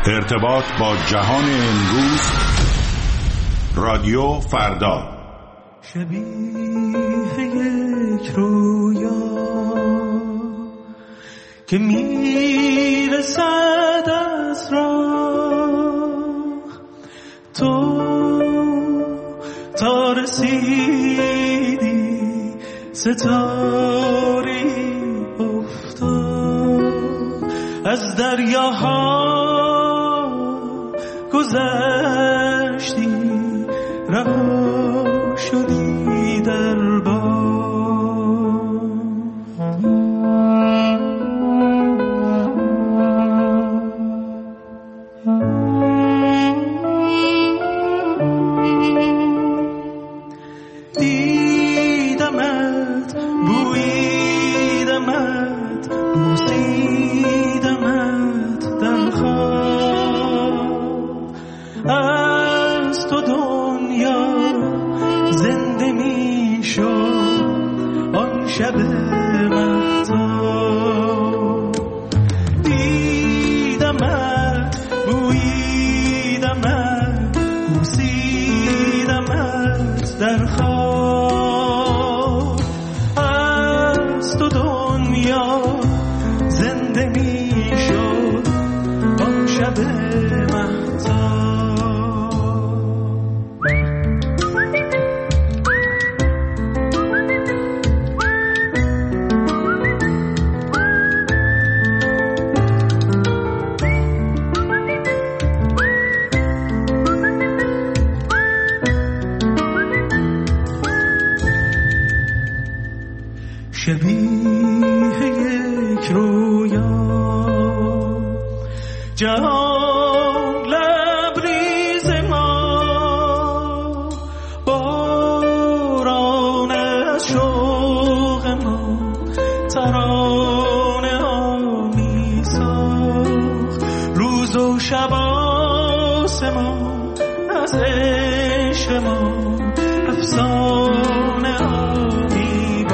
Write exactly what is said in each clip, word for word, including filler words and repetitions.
ارتباط با جهان امروز. رادیو فردا. شبیه یک رویا که میرسد از راه، تو تا رسیدی ستاری افتاد، از دریاها گذشتی رها شدی در بام. دیدمت، بویدمت، بوسیدمت در خواب، از تو دنیا زنده می شد آن شب مهتاب. دیدمت، بویدمت، بوسیدمت در خواب، از تو دنیا زنده می شد آن شب مهتاب. شبیه یک رویا جهان لبریز ما، باران از شوق ما ترانه ها می ساخت، روز و شب آسمان از عشق ما افسانه ها می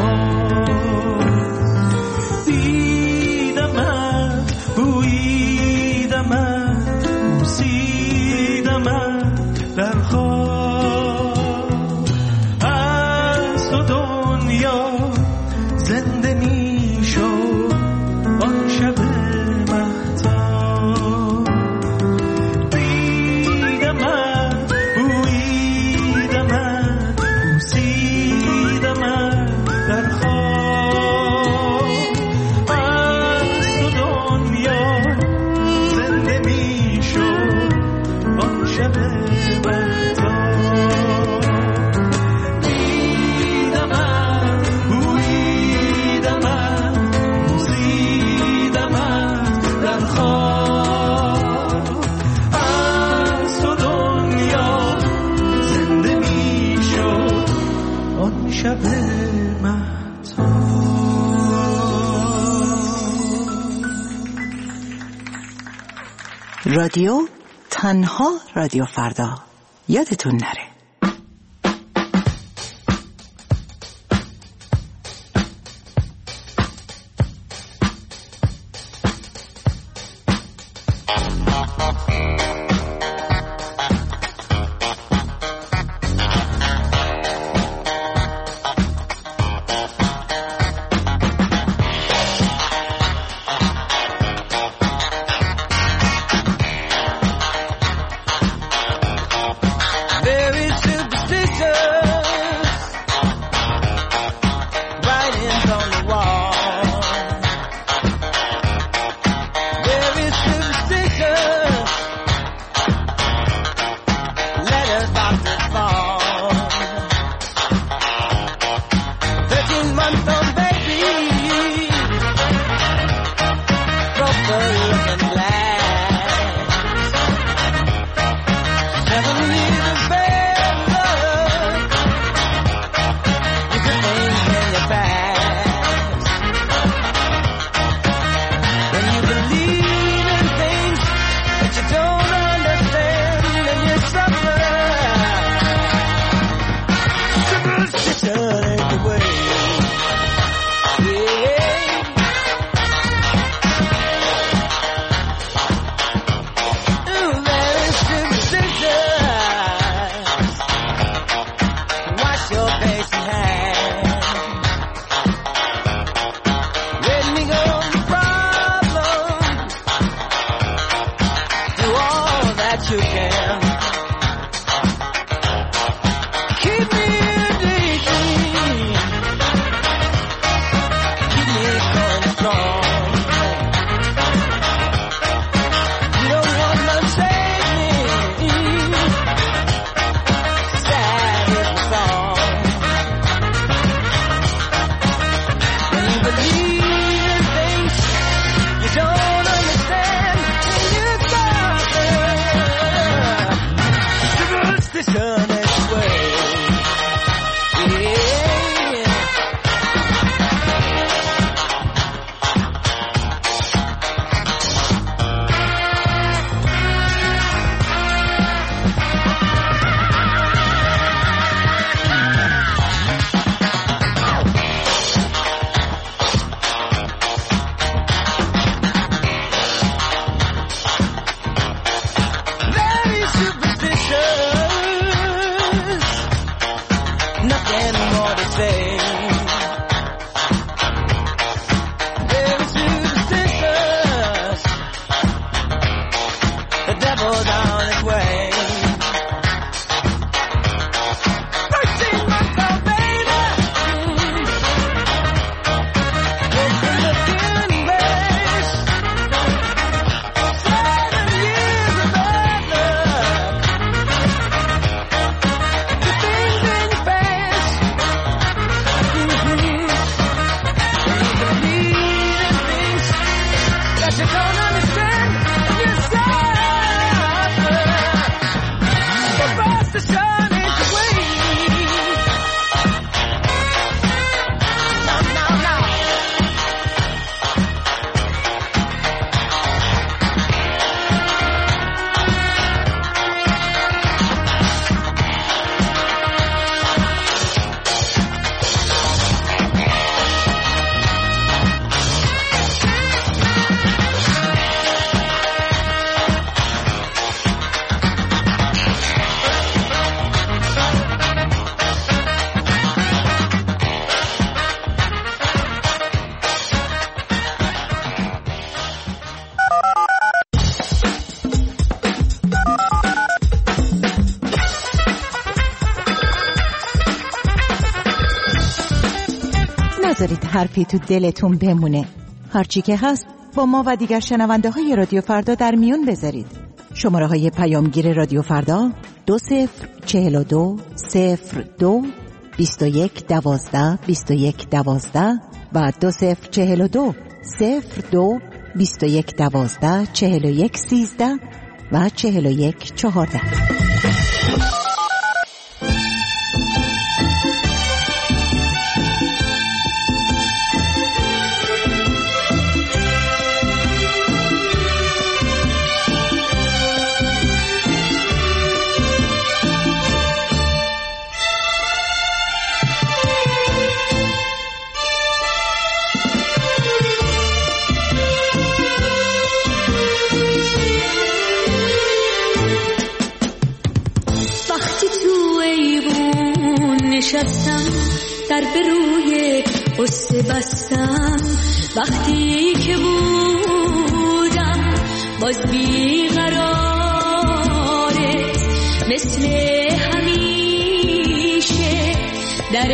باخت. دیدمت، بویدمت، بوسیدمت در خواب، از تو دنیا زنده می شد آن شب مهتاب. دیدمت، بویدمت، بوسیدمت در خواب، از تو دنیا زنده می شد آن شب مهتاب. دیدمت، بویدمت، بوسیدمت در خواب، از تو دنیا زنده می شد آن شب مهتاب. رادیو تنها رادیو فردا، یادتون نره. Very superstitious writings on the wall. Very superstitious that you can keep me in daydream, keep me going strong. You don't wanna save me, sad is the song. When you believe in things you don't understand, when you suffer, superstition is way. Yeah. Very superstitious, nothing more to say. Very superstitious, the devil's on his way. Thirteen months old baby, woke in the thin race. Seven years of bad luck, the things in your past. Mm-hmm. You believe in things that you don't understand. You suffer, but first the sun is the way. Now, now, now. نذارید حرفی تو دلتون بمونه. هرچی که هست با ما و دیگر شنونده های رادیو فردا در میون بذارید. شماره های پیامگیر رادیو فردا دو صفر چهل و دو صفر دو بیست و یک دوازده بیست و یک دوازده و دو صفر چهل و دو صفر دو بیست و یک دوازده چهل و یک سیزده و چهل و یک چهارده. نشستم در به روی قصه بستم، وقتی که بودم باز بیقرارت، مثل همیشه در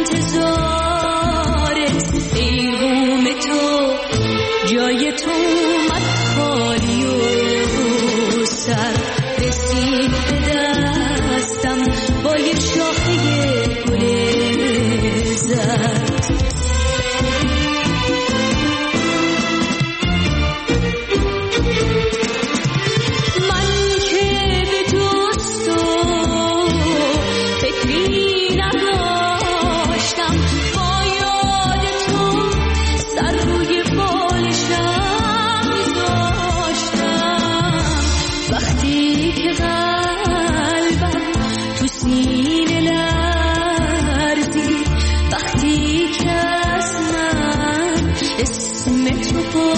انتظارت. پیغام تو جای تو اومد خالی و سر رسید به دستم با یه شاخه گل زرد. من که به دوست و فکری نداشتم، با یاد تو سر روی بالشم میذاشتم. وقتی که قلبم تو سینه لرزید، وقتی که از من اسم تو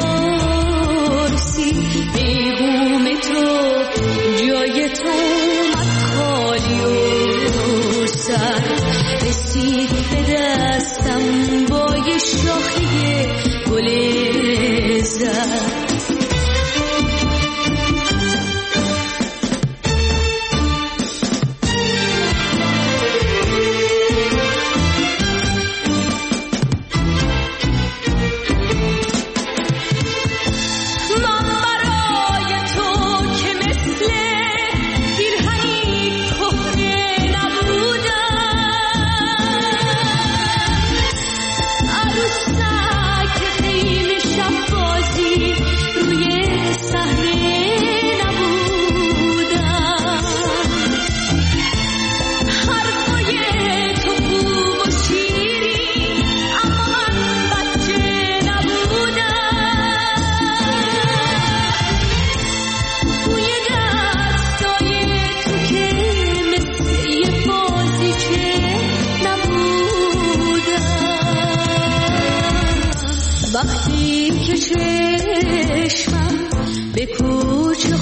پرسید، پیغام تو جای تو اومد خالی و سر رسید به دستم با یه شاخه گل زرد. به کوچه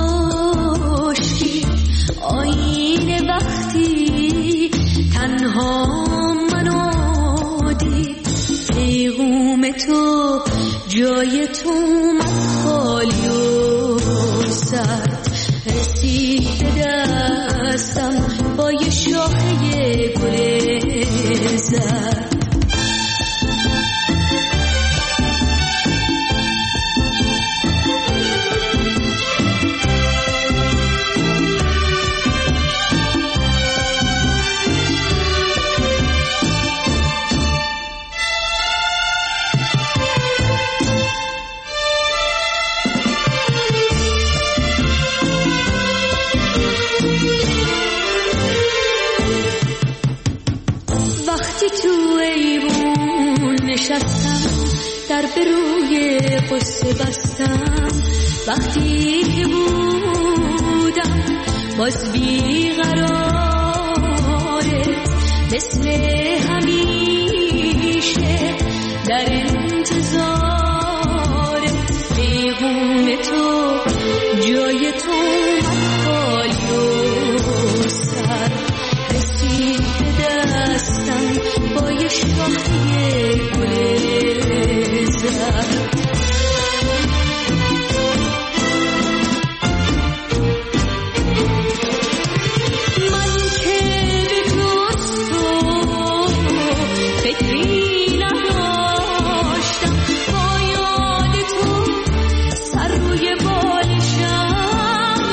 خشکی آینه وقتی تنها منو دید پیغوم تو جای تو من خالی و سرد رسید به دستم با یه شاخه گل زرد در به روی قصه بستم وقتی که بودم باز بیقراره مثل همیشه در انتظار پیغام تو جای تو خالی و سر رسید به دستم با یه شاخه گل من که به دوست و فکری نداشتم با یاد تو سر روی بالشم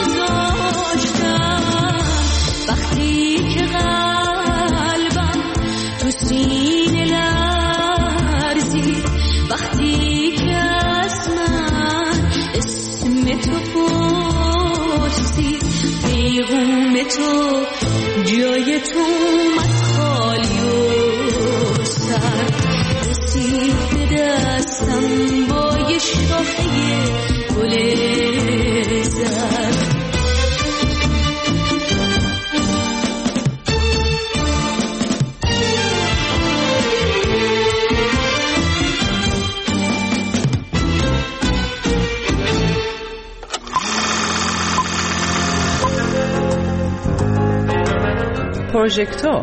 داشتم وقتی که قلبم تو سینه لرزید وقتی که از من اسم تو پرسید پیغام تو جای تو من خالی و سر رسید به دستم با یه شاخه گل زرد پروژکتور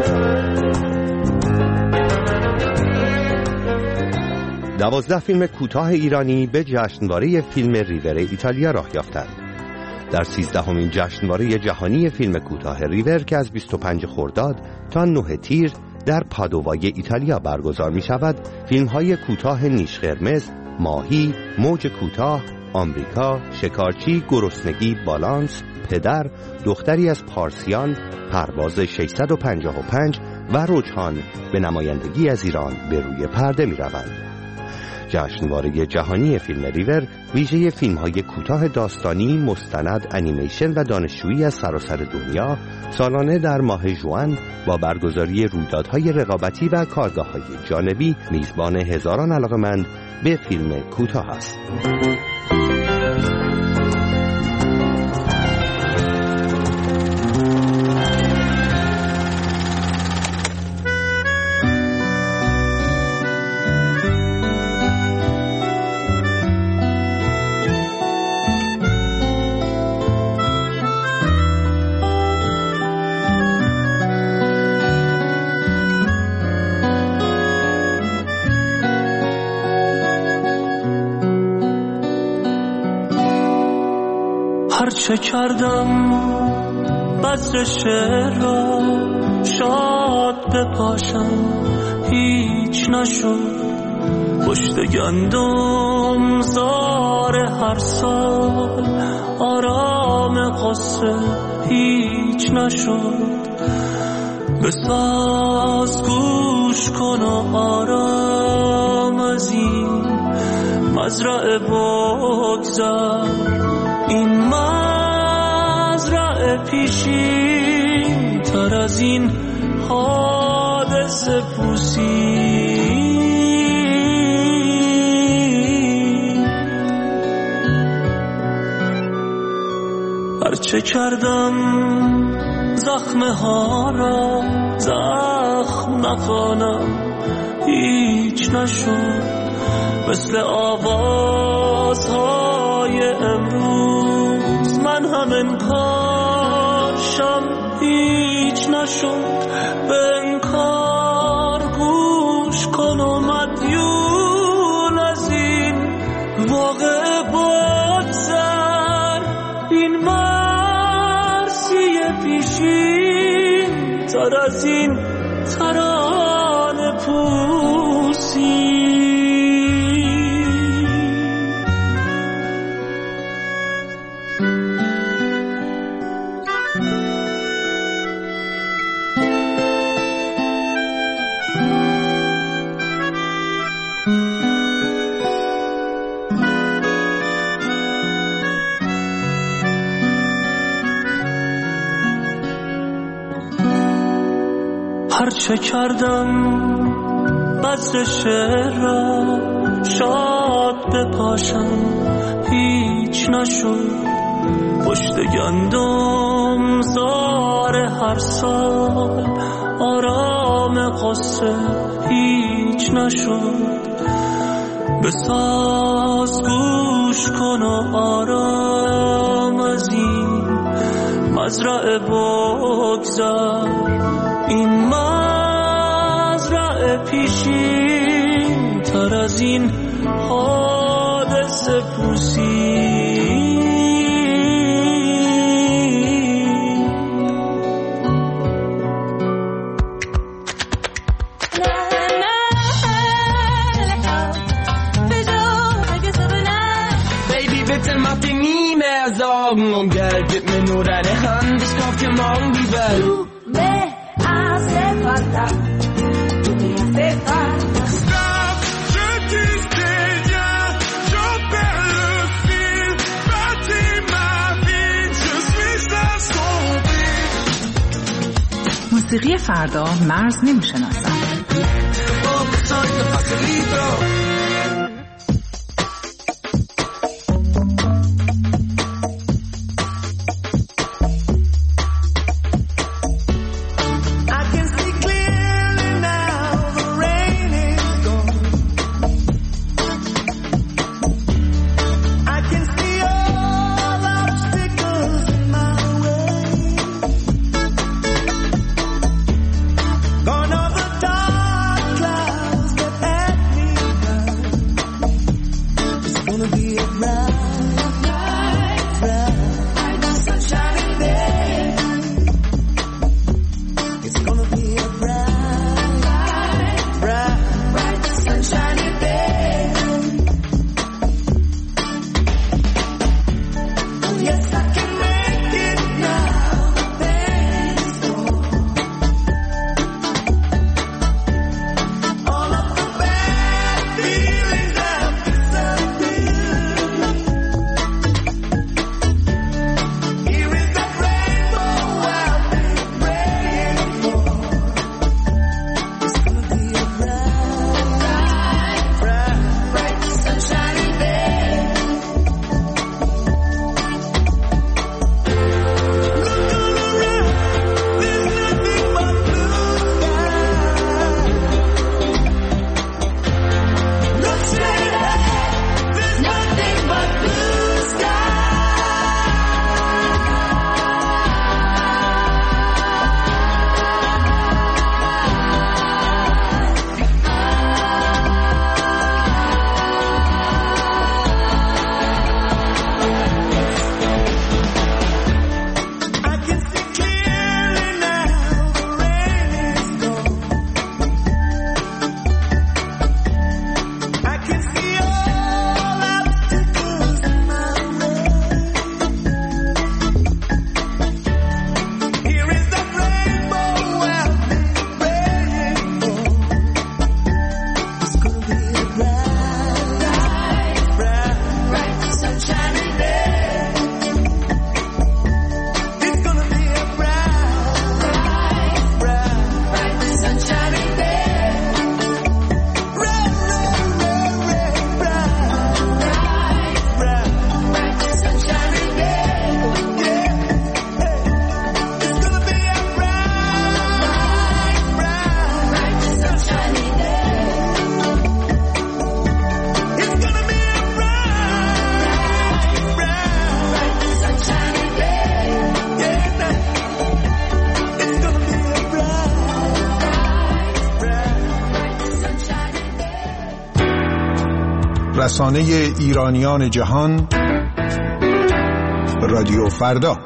دوازده فیلم کوتاه ایرانی به جشنواره فیلم ریور ایتالیا راه یافتند. در سیزدهمین جشنواره جهانی فیلم کوتاه ریور که از بیست و پنجم خرداد تا نهم تیر در پادوای ایتالیا برگزار می شود، فیلم های کوتاه نیش قرمز، ماهی، موج کوتاه، آمریکا، شکارچی، گرسنگی، بالانس، پدر، دختری از پارسیان، پرواز ششصد و پنجاه و پنج و رجحان به نمایندگی از ایران به روی پرده می روند. جشنواره جهانی فیلم ریور ویژه فیلم‌های کوتاه داستانی، مستند، انیمیشن و دانشجویی از سراسر دنیا سالانه در ماه ژوئن با برگزاری رویدادهای رقابتی و کارگاه‌های جانبی میزبان هزاران علاقه‌مند به فیلم کوتاه است. هرچه کردم بذر شعر را شاد بپاشم هیچ نشد، پشت گندم زار هر سال آرام قصه هیچ نشد. بساز گوش کن و آرام از این مزرعه بگذر، این مزرعه پیشین تر از این حادثه پوسی. هرچه کردم زخمه ها را زخم نخوانم هیچ نشد، مثل آوازهای کنم انکارشم هیچ نشد به انکار گوش کن و مدیون از این واقع بگذر این مرسی پیشین تر از این ترانه پوسی هرچه کردم بذر شعر را شاد بپاشم هیچ نشد پشت گندم زار هر سال آرام قصه هیچ نشد بساز گوش کن و آرام از این مزرعه بگذر این مزرعه پیشین تر از این حادثه پوسی Sorgen um Geld, gib mir nur deine Hand, ich kauf dir morgen die Welt. Du me hace falta, tu me hace falta. Stop, je disais rien, j'en perds le fil, bâtis ma vie, je suis assombri. موسیقی فردا مرز نمیشناسم. Oh, soy de facilito. Gone over dark clouds that at me. رسانه ایرانیان جهان، رادیو فردا.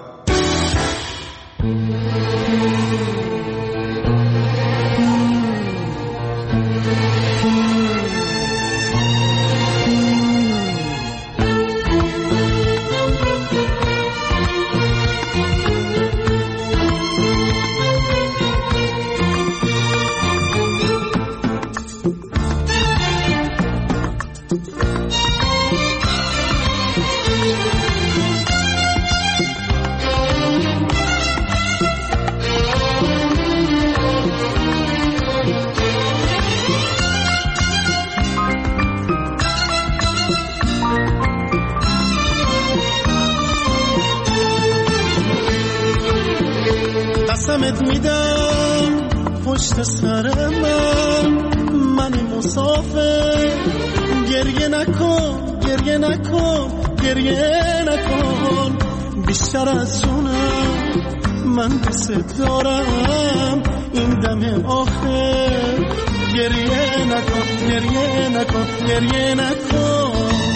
قسمت میدم پشت سر من، من مسافر، گریه نکن گریه نکن گریه نکن، بیشتر از جونم من دوست دارم، این دم آخر گریه نکن گریه نکن گریه نکن.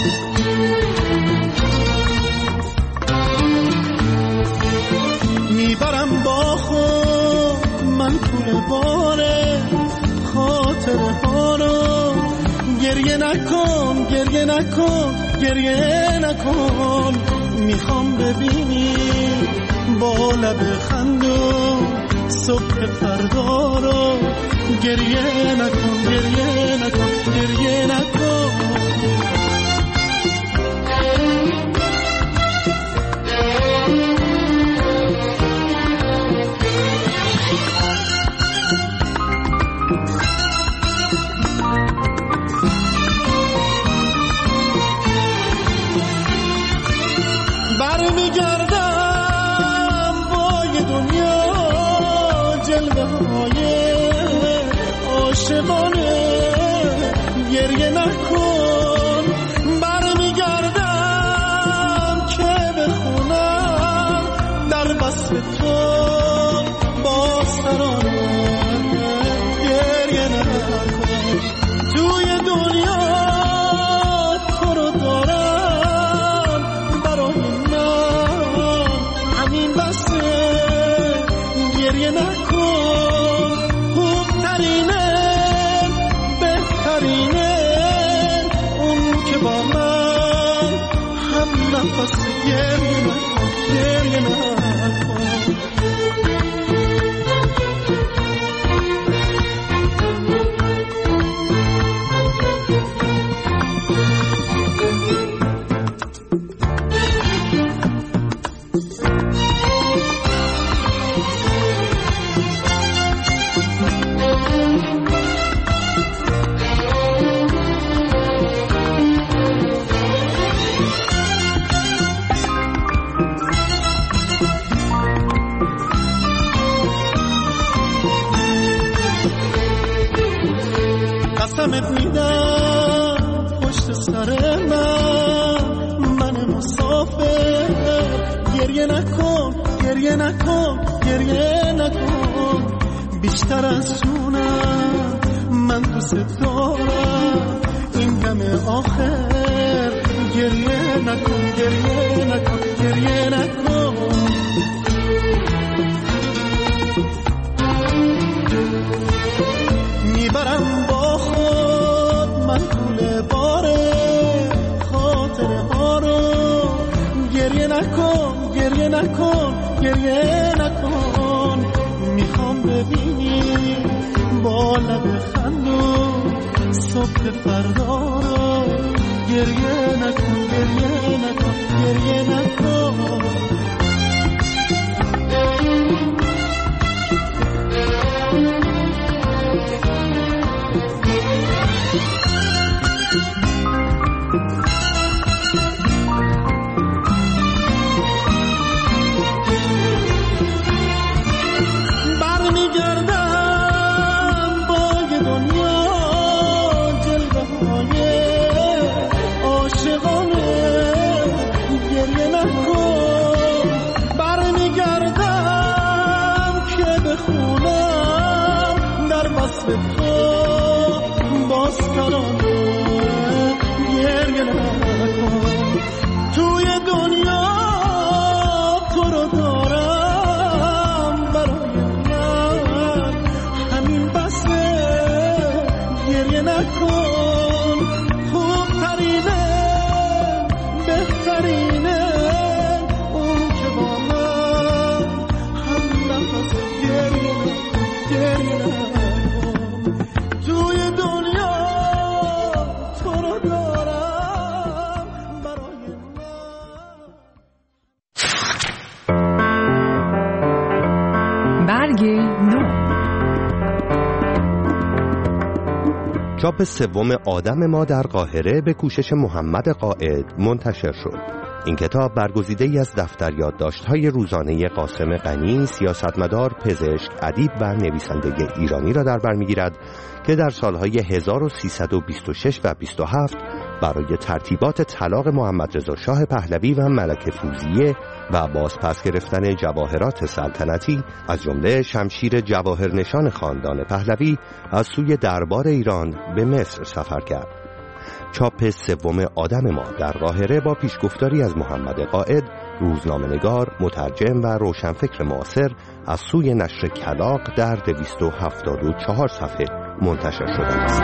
میبرم با خود من طول باره خاطره ها رو، گریه نکن گریه نکن گریه نکن، میخوام ببینی با لب خندون صبح فردا رو، گریه نکن گریه نکن گریه نکن. برمیگردم با یه دنیا جلوه های عاشقانه، گریه نکن. برمیگردم که بخونم در وصف تو باز ترانه، گریه نکن. توی دنیا تو رو دارم، برای گریه نکن. خوبترینه بهترینه اون که با من هم نفس، گریه نکن گریه نکن. قسمت میدم پشت سر من، من مسافر، گریه نکن گریه نکن گریه نکن، بیشتر از جونم من دوست دارم، این دم آخر گریه نکن گریه نکن گریه نکن. میبرم با خود من طول باره خاطره ها رو، گریه نکن گریه نکن گریه نکن، میخوام ببینی با لب خندون صبح فردا رو، گریه نکن گریه نکن گریه نکن. برمیگردم با یه دنیا جلوه های عاشقانه، گریه نکن. برمیگردم که بخونم در وصف تو باز ترانه، گریه گریه نکن. توی دنیا تو رو دارم، برای من همین بسه. گریه نکن، خوب ترینه بهترینه اون که با من هم نفس. گریه نکن گریه نکن. توی دنیا تو رو دارم، برای من. برگ نو. چاپ سوم آدم ما در قاهره به کوشش محمد قائد منتشر شد. این کتاب برگزیده‌ای از دفتر یادداشت‌های روزانه قاسم غنی، سیاستمدار، پزشک، ادیب و نویسنده ایرانی را در بر می‌گیرد که در سالهای هزار و سیصد و بیست و شش و بیست و هفت برای ترتیبات طلاق محمد رضا شاه پهلوی و ملکه فوزیه و بازپس گرفتن جواهرات سلطنتی از جمله شمشیر جواهرنشان خاندان پهلوی از سوی دربار ایران به مصر سفر کرد. چاپ سوم آدم ما در قاهره با پیشگفتاری از محمد قائد، روزنامه‌نگار، مترجم و روشنفکر معاصر از سوی نشر کلاغ در دویست و هفتاد و چهار صفحه منتشر شده است.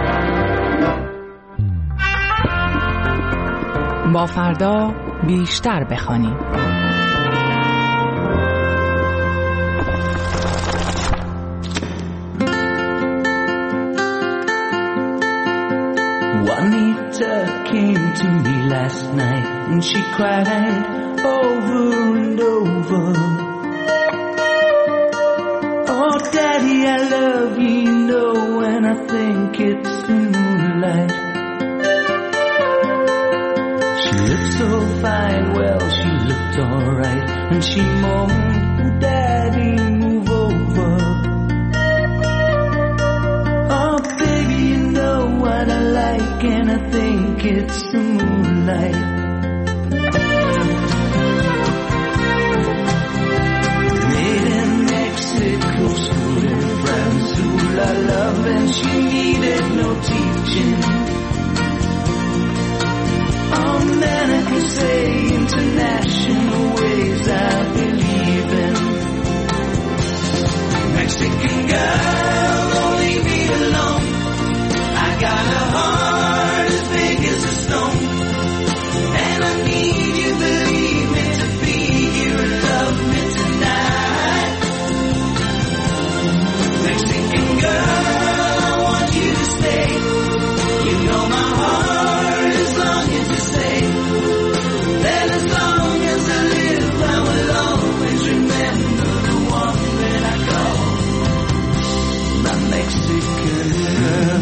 با فردا بیشتر بخوانیم. Juanita came to me last night and she cried over and over. Oh, Daddy, I love you, you know, and I think it's the moonlight. She looked so fine, well, she looked alright, and she moaned, oh, Daddy, move over. Oh, baby, you know what I like, and I think it's the moonlight. Made in Mexico, school in France, ooh, I love, and she needed no teaching. America say international ways I believe in. Mexican girl, don't leave me alone. I got a heart as big as a stone, and I need you, believe me, to be here and love me tonight. Mexican girl, I want you to stay. You know my heart is longing to say that as long as I live, I will always remember the one that I call my Mexican girl.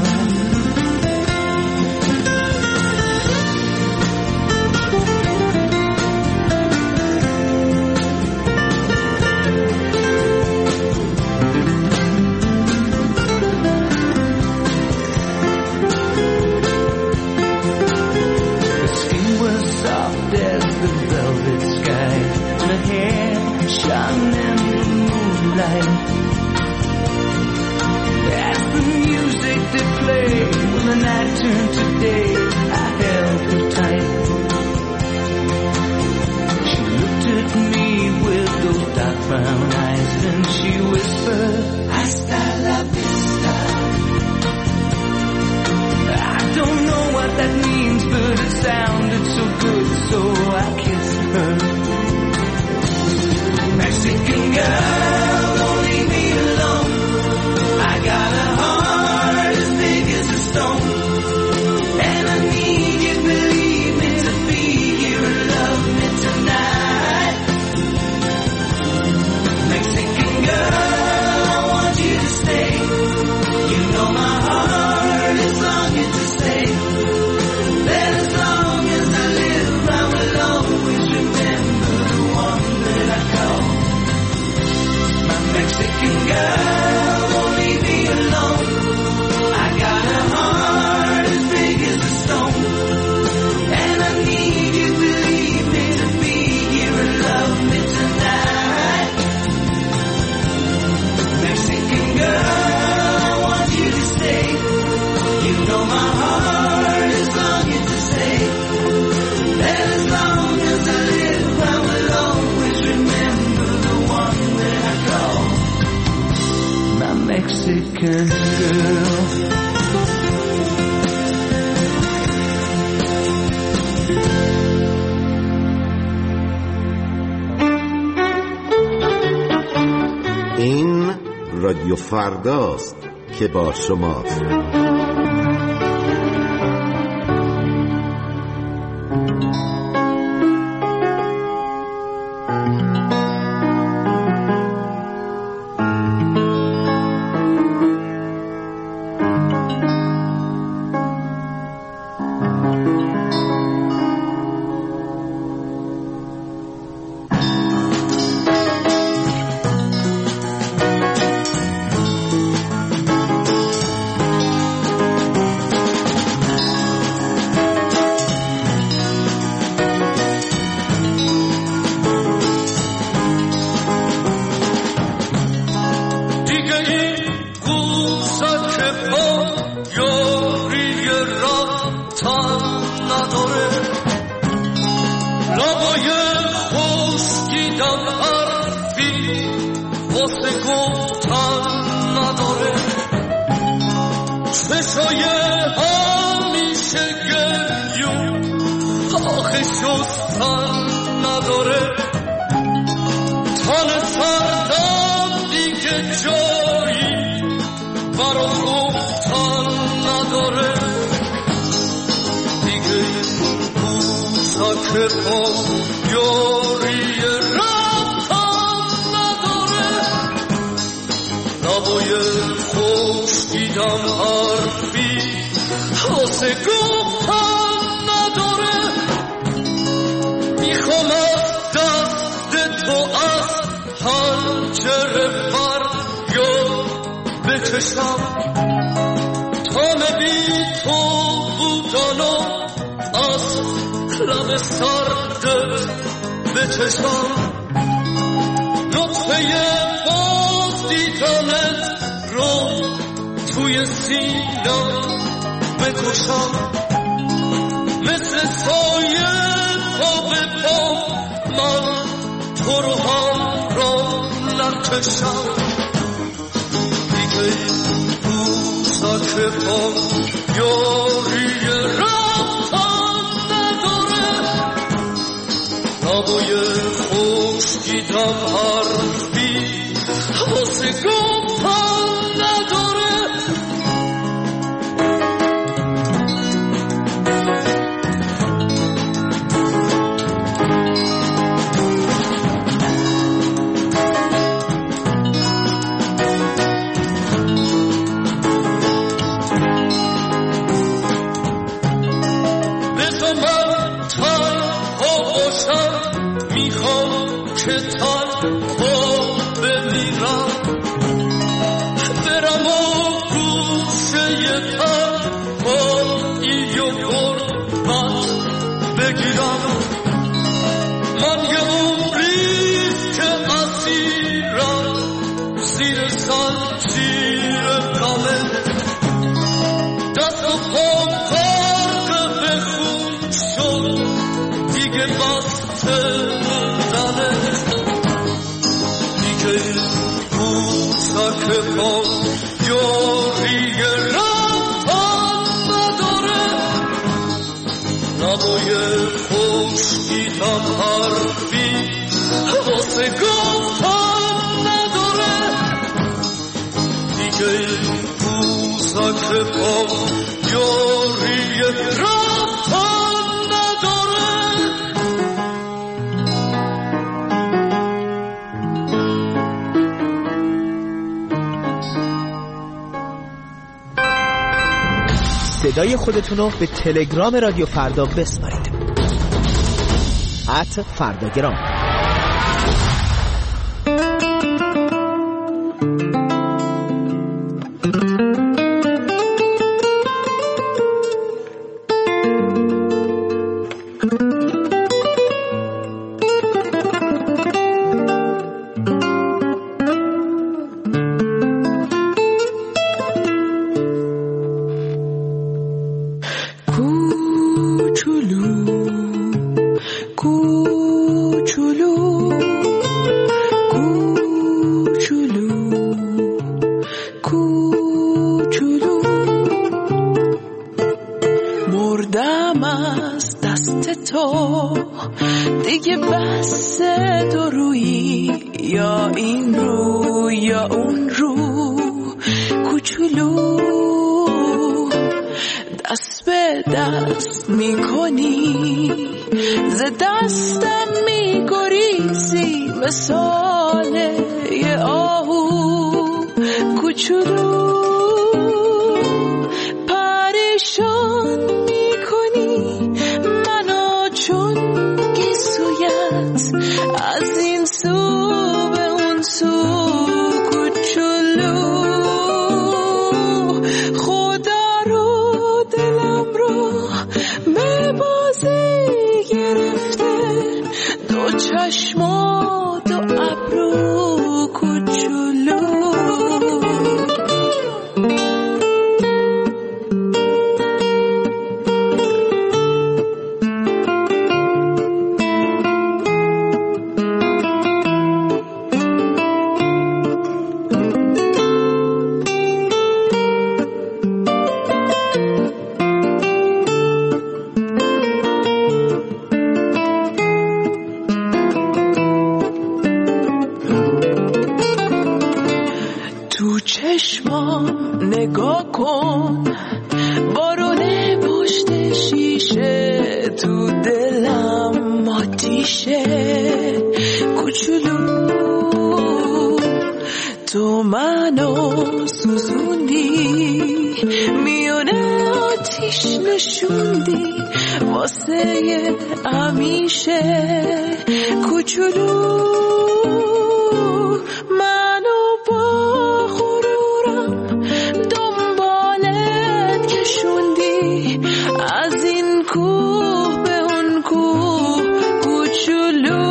Shone in the moonlight. As the music did play, when the night turned to day, I held her tight. She looked at me with those dark brown eyes, and she whispered, "Hasta la vista." I don't know what that means, but it sounded so good, so I kissed her. Mexican girl, don't leave me alone. I got a heart as big as a stone, weekend girl. این رادیو فرداست که با شماست. صدای خودتون رو به تلگرام رادیو فردا بسپارید. ات فرداگرام. کوچولو تو رویی یا این رو یا اون رو کوچولو دست به دست میکنی ز دستم میگریزی مثال یه آهو کوچولو پریشان میکنی منو چون گیسویت از این سو به اون سو کوچولو خدا رو دلم رو به بازی گرفته دو چشما دو ابرو کوچولو چشمام نگاه کن بارونه پشت شیشه تو دلم آتیشه کوچولو تو منو سوزوندی میونه آتیش نشوندی واسه همیشه کوچولو منو با از این کوه به اون کوه کوچولو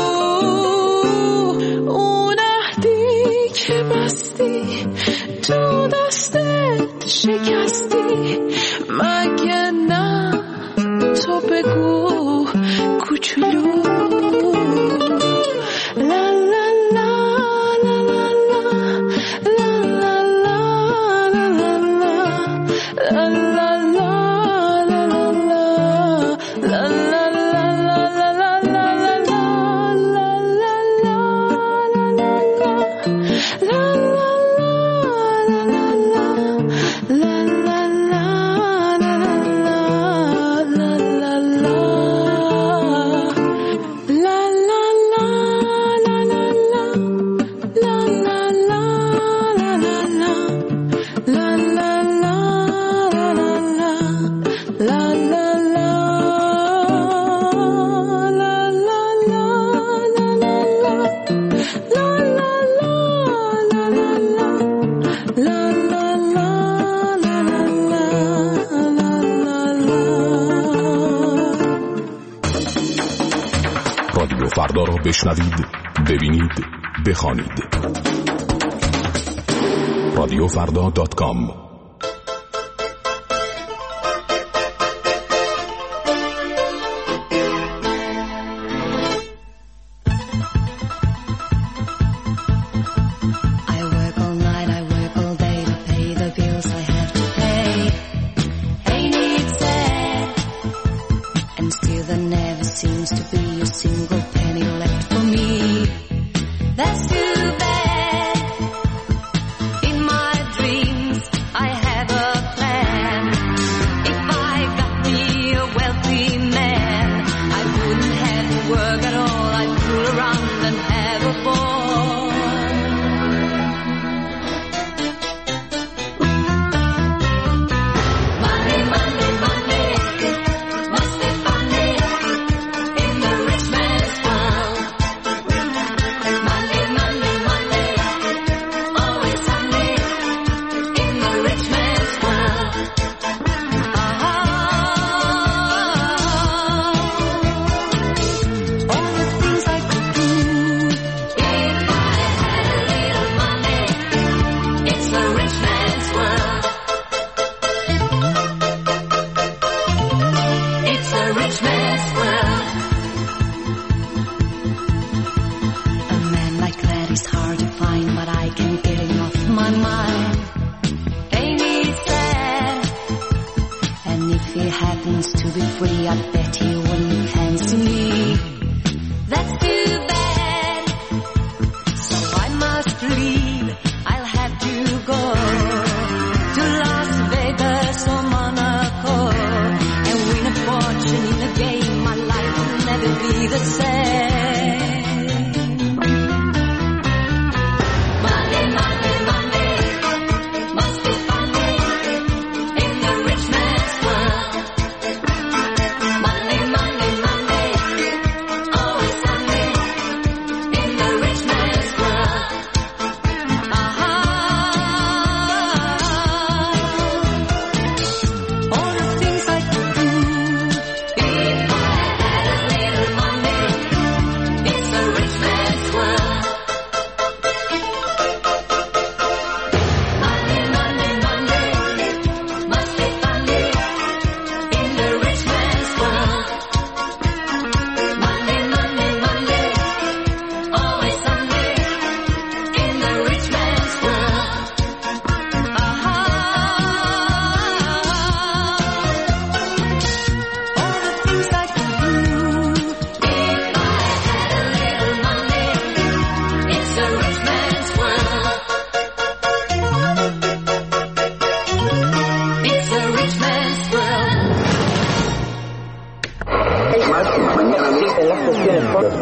اون عهدی که بستی تو دستت شکستی مگه نه تو بگو کوچولو لا لا لا لا لا لا لا لا لا فردا را بشنوید، ببینید، بخوانید. رادیو فردا دات کام. That's too bad. In my dreams I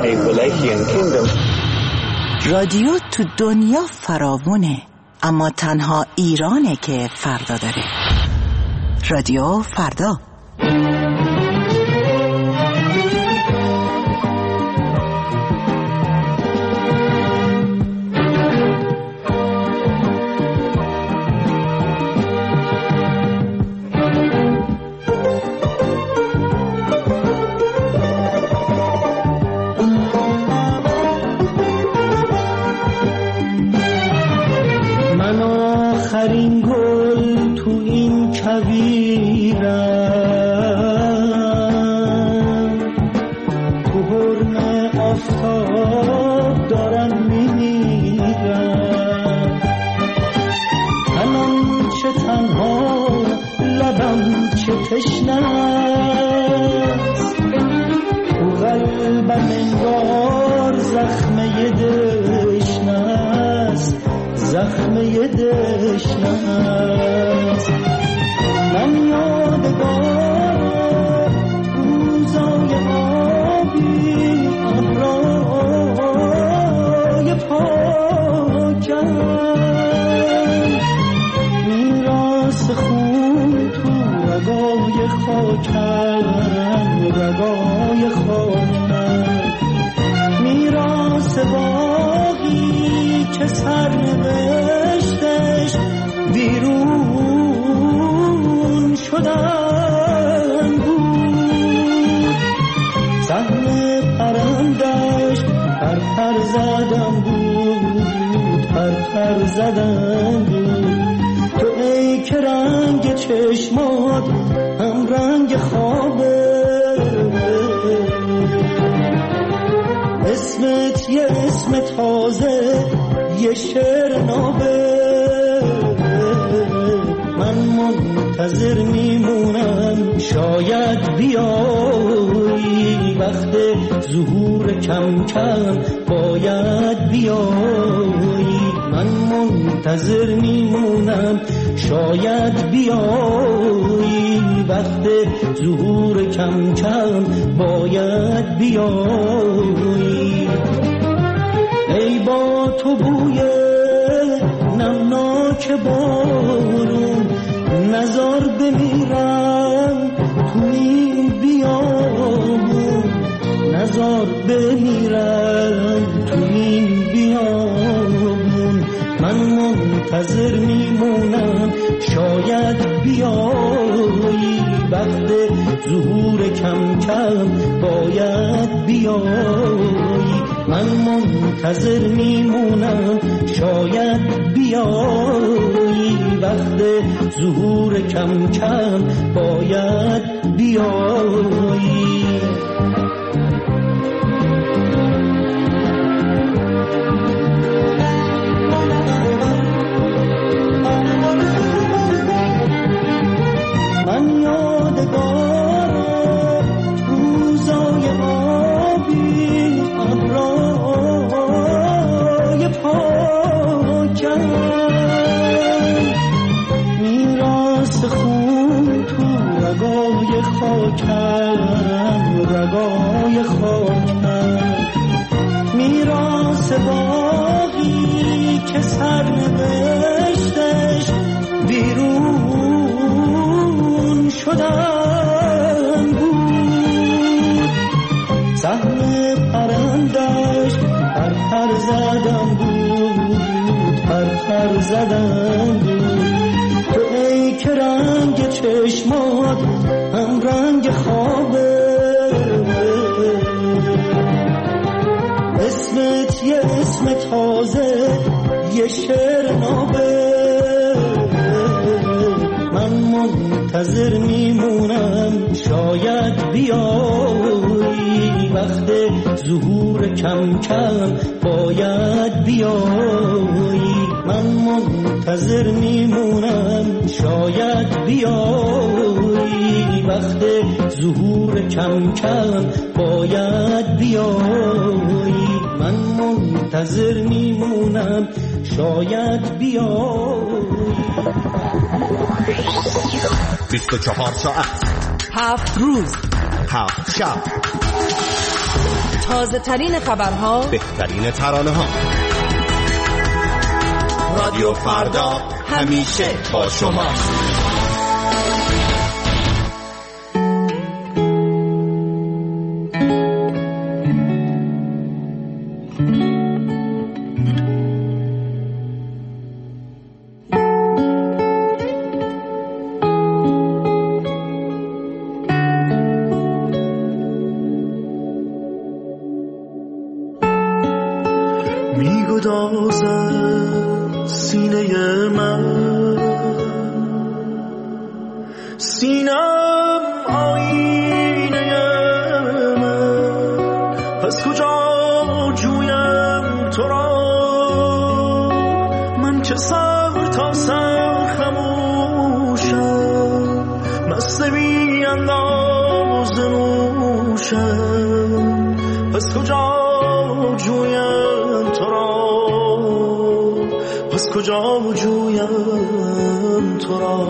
a Wallachian kingdom. رادیو تو دنیا فراوونه، اما تنها ایرانه که فردا داره. رادیو فردا. آخرین گل تو این کویرم، تو حرم آفتاب دارم میمیرم. تنم چه تنها، لبم چه تشنه‌ست، تو قلبم انگار زخمه دشنه‌ست، زخمه دشنه‌ست. من یادگار روزای آبی، ابرای پاکم، میراث خون تو رگای خاکم، رگای خاکم، میراث باقی که سرنوشتش بیرون شدن بود. سهم پرندش پر پر زدن بود، پر پر زدن بود. تو ای که رنگ چشمات هم رنگ خوابه، اسمت یه اسم تازه، یه شعر نابه. من منتظر میمونم شاید بیایی، وقت ظهور کم کم باید بیایی. من منتظر میمونم شاید بیایی، وقت ظهور کم کم باید بیایی. ای با تو بوی نمناک بارون، نزار بمیرم تو این بیابون، نزار بمیرم تو این بیابون. من منتظر میمونم شاید بیایی، وقت ظهور کم کم باید بیایی. من منتظر میمونم شاید بیایی، وقت ظهور کم کم باید بیایی. من یادگار روزای آبی، ابرای پاکم، میراث خون تو رگای خاکم، رگای خاکم، میراث باقی که سرنوشتش بیرون شدن بود. سهم پرندش پر پر زدن بود، پر پر زدن بود. تو ای که رنگ چشمات هم رنگ خوابه، اسمت یه اسم تازه، یه شعر نابه. من منتظر میمونم شاید بیایی، وقت ظهور کم کم باید بیایی. من منتظر میمونم شاید بیایی، وقت ظهور کم کم باید بیایی. من منتظر میمونم شاید بیایی. بیست و چهار ساعت، هفت روز، هفت شب، تازه ترین خبرها، بهترین ترانه ها. رادیو فردا همیشه با شما. میگدازد سینه من، سینم آینه من، پس کجا جویم تو را؟ من که سر تا سر خموشم، مست بی انداز نوشم، پس کجا جویم تو را؟ پس کجا جویم تو را؟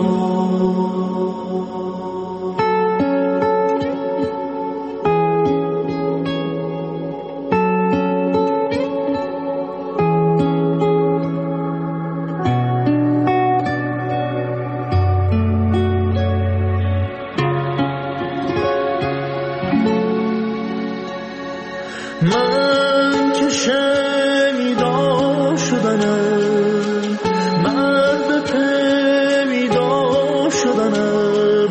من که شنیدا شدنم، مرد پیدا شدنم،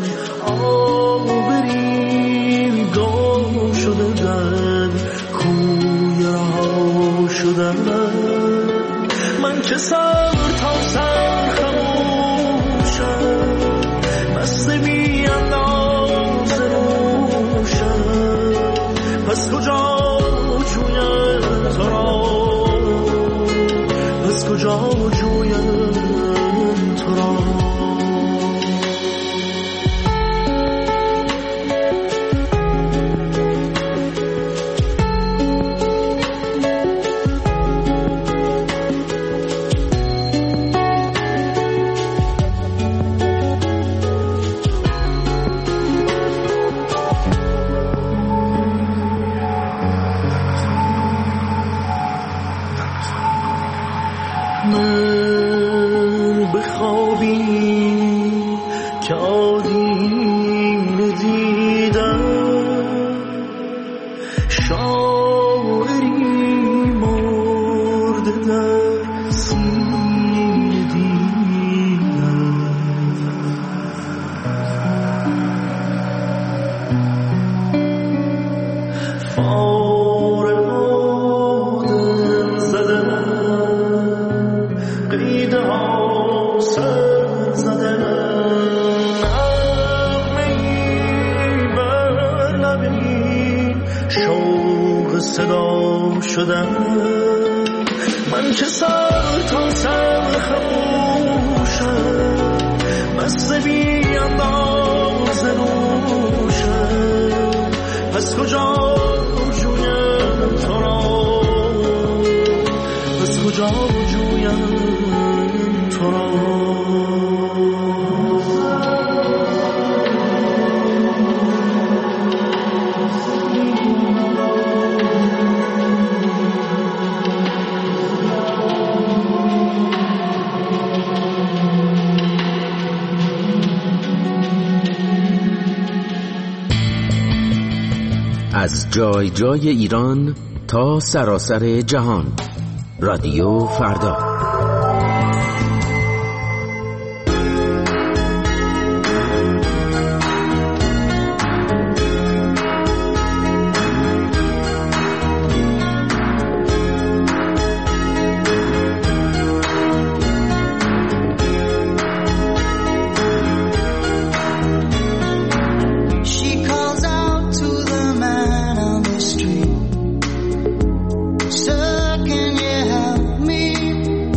آبری گا شدن، کوی رها شدنم. من که سر تا سر خموشم، مست بی انداز نوشم، پس کجا جویم تو را؟ پس کجا جویم تو را؟ من بخوابی که آدینه دیدم، شاعری مرده در سینه دیدم. فارغ آدم زدم، قیده ها سر زدم، نغمه‌ای بر لبی شوق صدا شدم. من که سر تا سر خموشم، مست بی انداز نوشم، پس کجا جویم تو را؟ پس کجا جویم تو را؟ از جای جای ایران تا سراسر جهان، رادیو فردا. Sir, can you help me?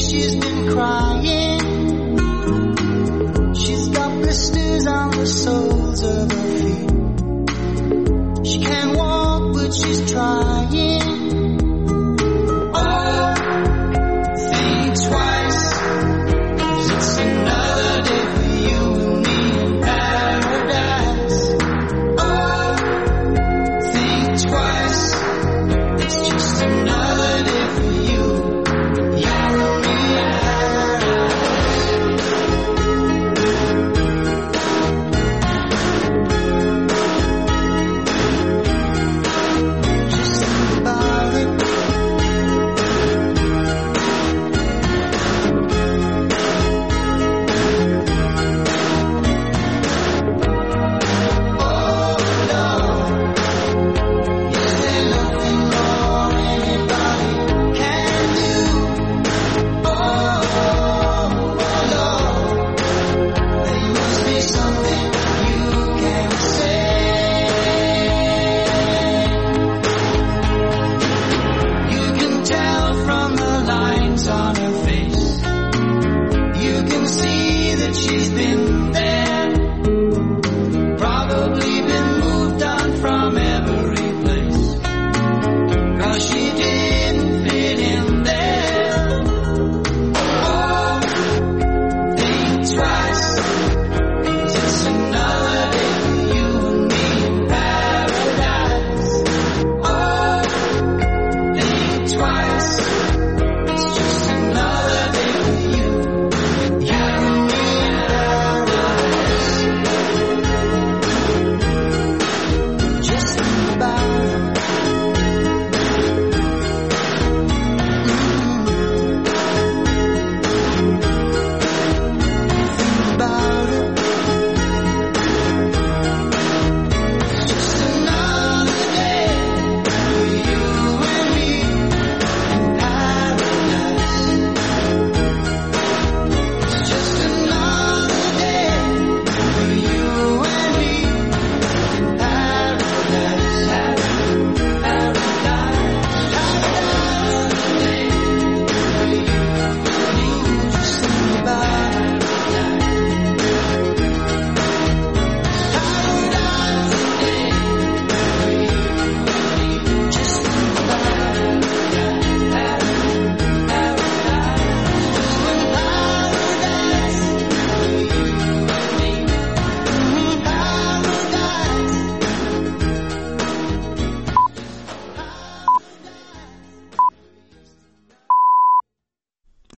she's been crying. She's got blisters on the soles of her feet. She can't walk, but she's trying.